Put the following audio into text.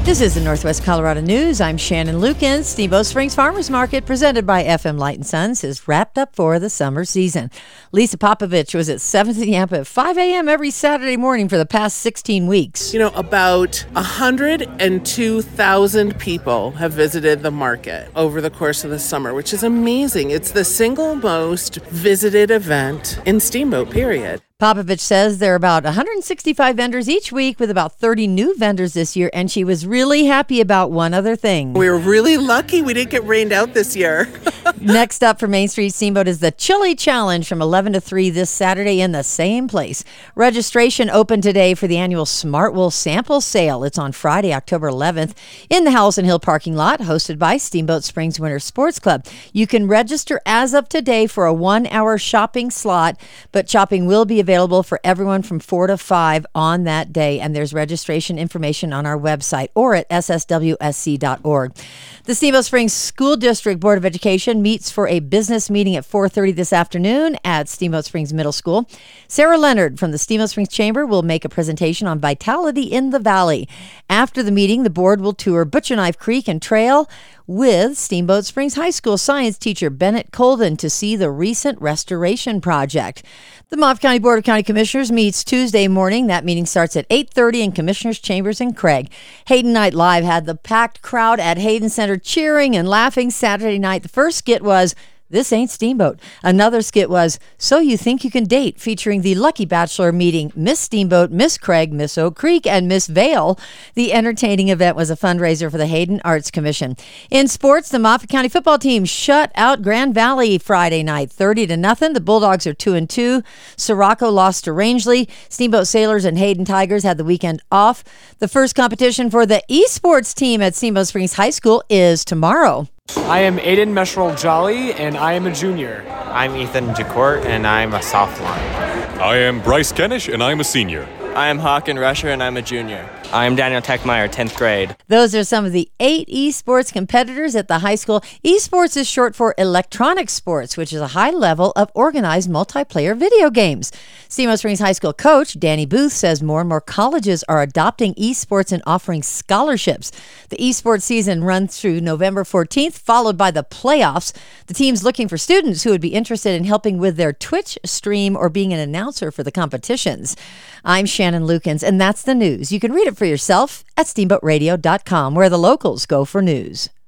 This is the Northwest Colorado News. I'm Shannon Lukin. Steamboat Springs Farmers Market, presented by FM Light and Sons, is wrapped up for the summer season. Lisa Popovich was at 7th and Yampa at 5 a.m. every Saturday morning for the past 16 weeks. You know, about 102,000 people have visited the market over the course of the summer, which is amazing. It's the single most visited event in Steamboat, period. Popovich says there are about 165 vendors each week, with about 30 new vendors this year, and she was really happy about one other thing. We were really lucky we didn't get rained out this year. Next up for Main Street Steamboat is the Chili Challenge from 11 to 3 this Saturday in the same place. Registration opened today for the annual Smart Wool Sample Sale. It's on Friday, October 11th in the Howells and Hill parking lot, hosted by Steamboat Springs Winter Sports Club. You can register as of today for a 1-hour shopping slot, but shopping will be available for everyone from 4 to 5 on that day, and there's registration information on our website or at sswsc.org. The Steamboat Springs School District Board of Education meets for a business meeting at 4:30 this afternoon at Steamboat Springs Middle School. Sarah Leonard from the Steamboat Springs Chamber will make a presentation on vitality in the valley. After the meeting, the board will tour Butcher Knife Creek and Trail with Steamboat Springs High School science teacher Bennett Colvin to see the recent restoration project. The Montgomery County Board of County Commissioners meets Tuesday morning. That meeting starts at 8:30 in Commissioners' Chambers in Craig. Hayden Night Live had the packed crowd at Hayden Center cheering and laughing Saturday night. The first skit was "This Ain't Steamboat." Another skit was "So You Think You Can Date," featuring the Lucky Bachelor meeting Miss Steamboat, Miss Craig, Miss Oak Creek, and Miss Vale. The entertaining event was a fundraiser for the Hayden Arts Commission. In sports, the Moffat County football team shut out Grand Valley Friday night, 30-0. The Bulldogs are 2-2. Sirocco lost to Rangeley. Steamboat Sailors and Hayden Tigers had the weekend off. The first competition for the esports team at Steamboat Springs High School is tomorrow. I am Aiden Mesherol Jolly, and I am a junior. I'm Ethan Jacourt, and I'm a sophomore. I am Bryce Kenish, and I'm a senior. I am Hawken Rusher, and I'm a junior. I am Daniel Techmeyer, 10th grade. Those are some of the 8 esports competitors at the high school. Esports is short for electronic sports, which is a high level of organized multiplayer video games. Steamboat Springs High School coach Danny Booth says more and more colleges are adopting esports and offering scholarships. The esports season runs through November 14th, followed by the playoffs. The team's looking for students who would be interested in helping with their Twitch stream or being an announcer for the competitions. I'm Shannon Lukens, and that's the news. You can read it for yourself at steamboatradio.com, where the locals go for news.